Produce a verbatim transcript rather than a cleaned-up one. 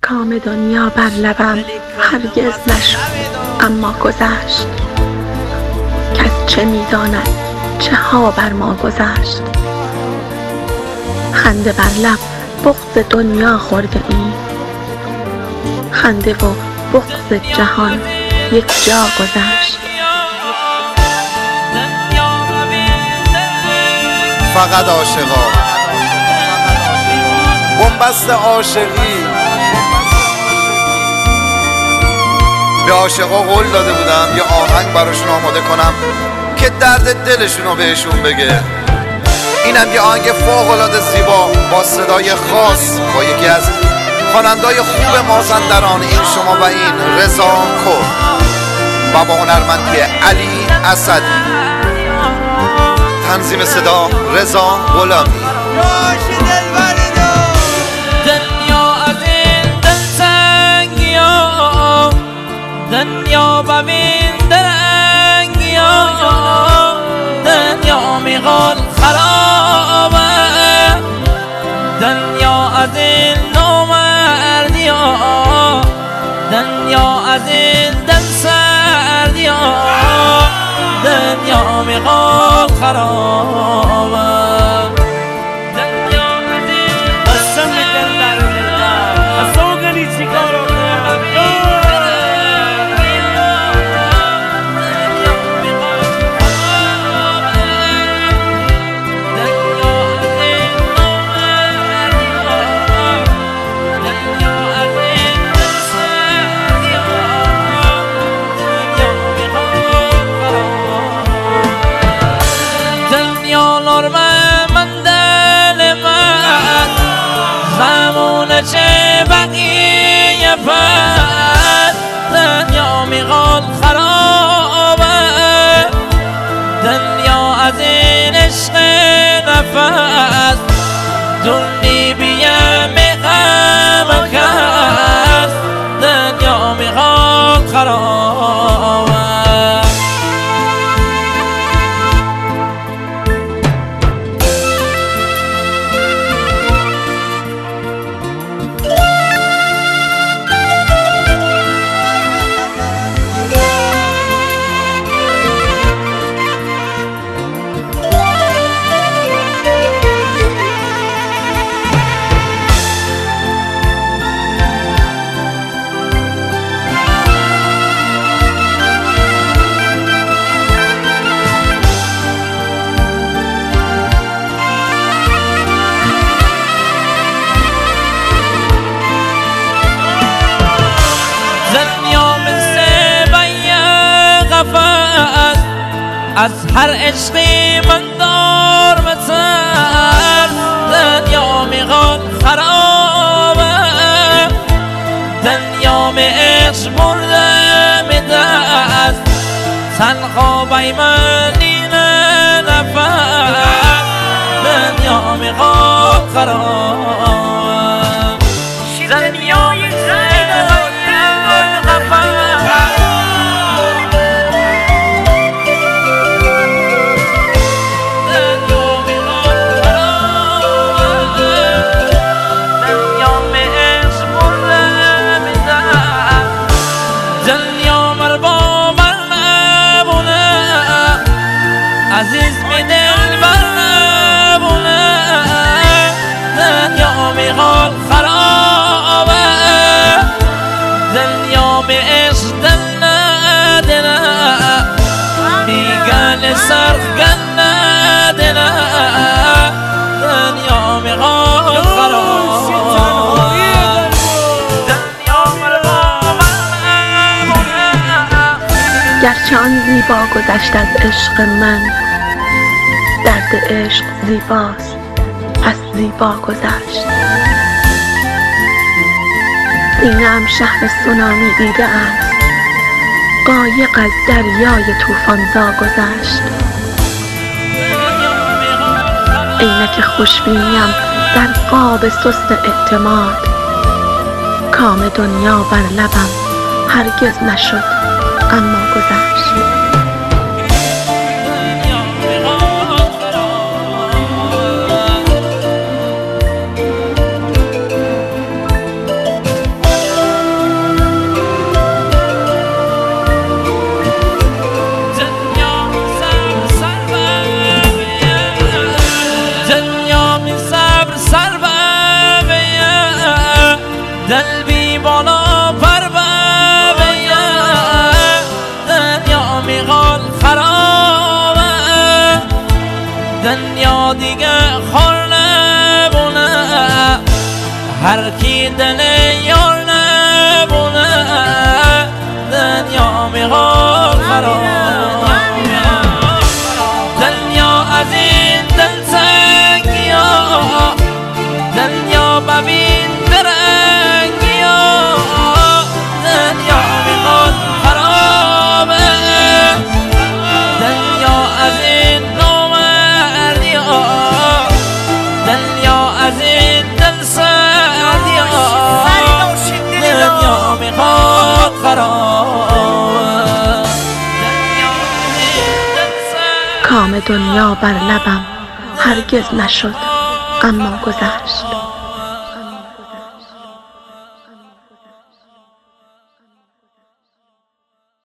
کام دنیا بر لبم هرگز نشد اما گذشت. کس چه می‌داند چه ها بر ما گذشت. خنده بر لب بغض دنیا خورده ایم، خنده و بغض جهان یک جا گذشت. فقط عاشقا بنبست عاشقی. به عاشقا قول داده بودم یه آهنگ براشون آماده کنم که درد دلشون رو بهشون بگه. اینم یه آهنگ فوق‌العاده زیبا با صدای خاص با یکی از خواننده‌های خوب مازندران، این شما و این رضا کور و با هنرمندی علی اسدی. تنظیم صدا رضا غلامی. دنیا از این دلتنگی‌ها، دنیا ببین درنگی‌ها، دنیا میخواد خرابه، دنیا از این نامردی‌ها، دنیا از این دل سردی‌ها، دنیا میخواد خرابه. چه بقیه پس دنیا میخواد خرابه، دنیا از این عشق نفس دنی بیم میخوام کس، دنیا میخواد خرابه. از هر عشقی من دار بتر، دنیا میخواد خرابه، دنیا می عشق برده میدست، تنها بی من این نفس، دنیا میخواد خرابه. دنیای عزیز می دل بر نبونه، دنیا میخواد خرابه، دنیا به عشق دل ندنه، میگن سرخ گن ندنه، دنیا میخواد خرابه. گرچه آن زیبا گذشت از عشق من، درد عشق زیباست پس زیبا گذشت. اینم شهر سونامی دیده است، قایق از دریای طوفان‌زا گذشت. عینک خوشبینیم در قاب سست اعتماد، کام دنیا بر لبم هرگز نشد اما گذشت. دل بی بالا پر ببیه دنیا میغال خرابه دنیا دیگه خور نبونه هر کی دل یار نبونه دنیا میغال خرابه دنیا از این دل سنگی ها دنیا ببین درنگی ها دنیا میغال خرابه دنیا از این نامردی ها دنیا از این دل سردی ها دنیا میغال خرابه کام دنیا بر لبم هرگز نشد اما گذشت.